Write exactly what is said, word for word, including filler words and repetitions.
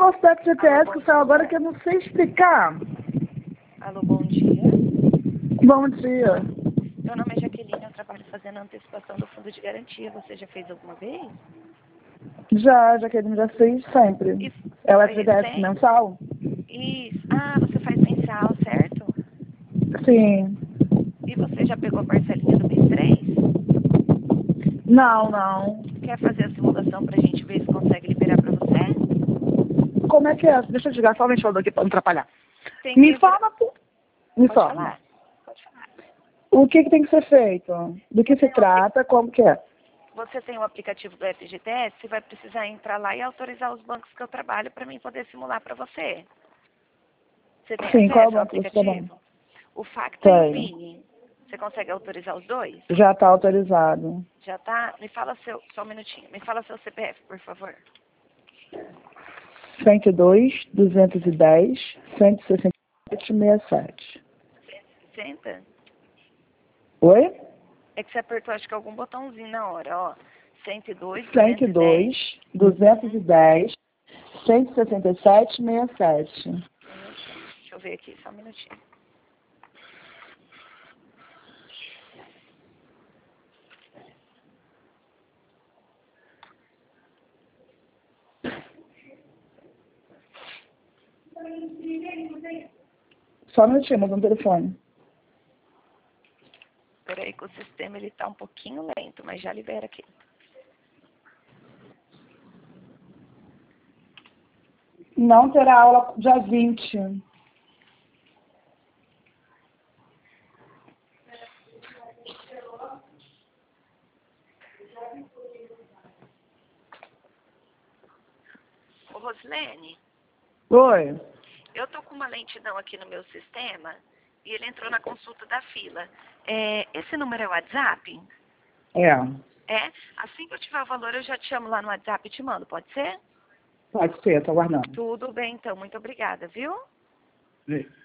negócio da F G T S que saiu agora que eu não sei explicar. Alô, bom dia. Bom dia. Meu nome é Jaqueline, eu trabalho fazendo a antecipação do fundo de garantia. Você já fez alguma vez? Já, Jaqueline, já fiz sempre. Isso. É o Foi F G T S recente? mensal? Isso. Ah, você faz mensal, certo? Sim. E você já pegou a parcelinha do mês três? Não, não. Quer fazer a simulação pra gente ver se consegue liberar pra você? Como é que é? Deixa eu desligar só o ventilador aqui pra não atrapalhar. Tem Me que... fala, pô. Me Pode fala. falar. Pode falar. O que, que tem que ser feito? Do que se trata? Como que é? Você tem o aplicativo do F G T S, você vai precisar entrar lá e autorizar os bancos que eu trabalho para mim poder simular para você. Você tem Sim, qual é o acesso ao banco que você trabalha? aplicativo? O Facta e o Tenho. Vini. Você consegue autorizar os dois? Já está autorizado. Já tá? Me fala seu... Só um minutinho. Me fala seu C P F, por favor. cento e dois, duzentos e dez, cento e sessenta e sete, sessenta e sete. Senta. Oi? É que você apertou, acho que algum botãozinho na hora, ó. cento e dois, cento e dois, duzentos e dez, cento e sessenta e sete, sessenta e sete. Deixa eu ver aqui, só um minutinho. Só um minutinho, mudando o telefone. Peraí que o sistema ele tá um pouquinho lento, mas já libera aqui. Não terá aula dia vinte. Ô, Rosilene, Oi? eu tô com uma lentidão aqui no meu sistema e ele entrou na consulta da fila. É, esse número é o WhatsApp? É. É? Assim que eu tiver o valor, eu já te chamo lá no WhatsApp e te mando, pode ser? Pode ser, tô aguardando. Tudo bem, então. Muito obrigada, viu? Sim.